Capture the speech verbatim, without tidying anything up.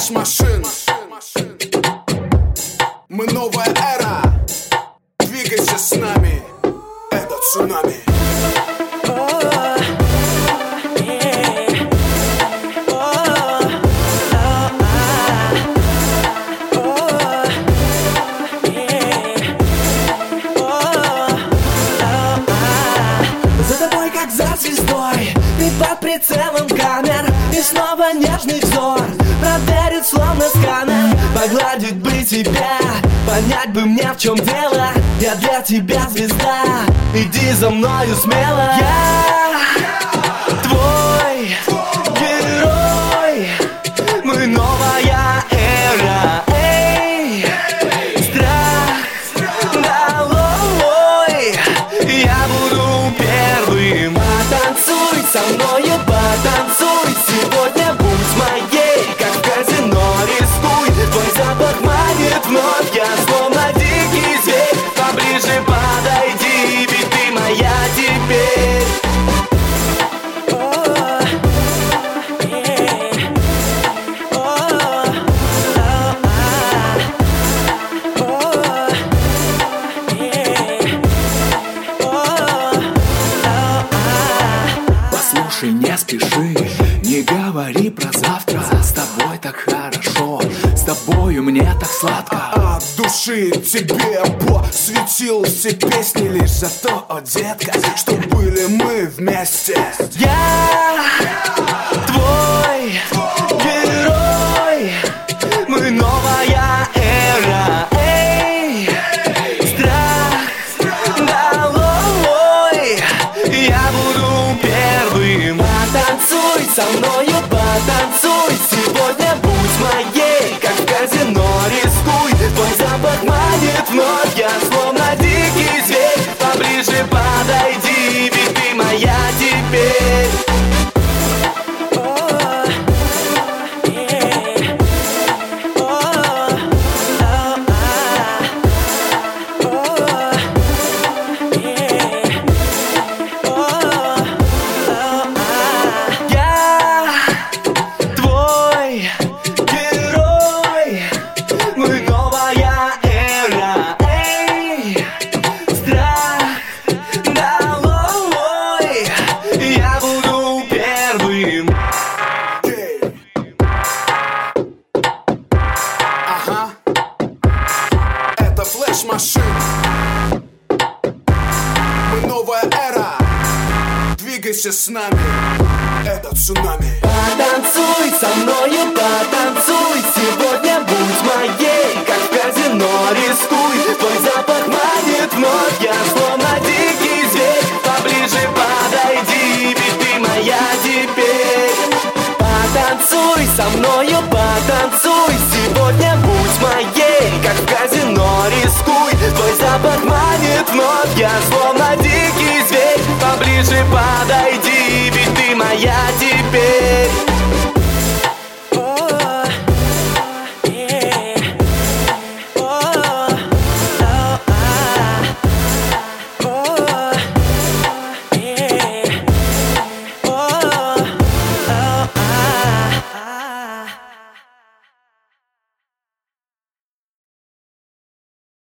флеш-машин. Мы новая эра. Двигайся с нами. Это цунами. За тобой, как за звездой, ты под прицелом камер. И снова нежный взор проверит, словно сканер. Погладить бы тебя, понять бы мне, в чем дело. Я для тебя звезда, иди за мною смело. Я твой герой, мы новая эра. Эй, страх долой, я буду первым. Потанцуй со мною, потанцуй. Сегодня будь моей, как в казино рискуй. Твой запах манит вновь, я словно дикий зверь. Поближе подойди, ведь ты моя теперь. Послушай, не спеши, не говори про завтра. С тобой так хорошо, с тобою мне так сладко. От души тебе посвятил все песни лишь за то, о, детка, что были мы вместе. Я твой герой, мы новая эра. Эй, страх долой, я буду первым. Потанцуй со мною, потанцуй. Сегодня будь моей, как в казино рискуй. Твой запах манит вновь, я словно дикий зверь. Поближе подойди, ведь ты моя теперь. Флеш-машин. Мы новая эра. Двигайся с нами. Это цунами. Потанцуй со мною, потанцуй. Сегодня будь моей, как в казино рискуй. Твой запах манит вновь, я словно дикий зверь. Поближе подойди, ведь ты моя теперь. Потанцуй со мною, потанцуй. Сегодня будь моей, как в казино рискуй. Твой запах манит вновь, я словно дикий зверь. Поближе подойди, ведь ты моя теперь.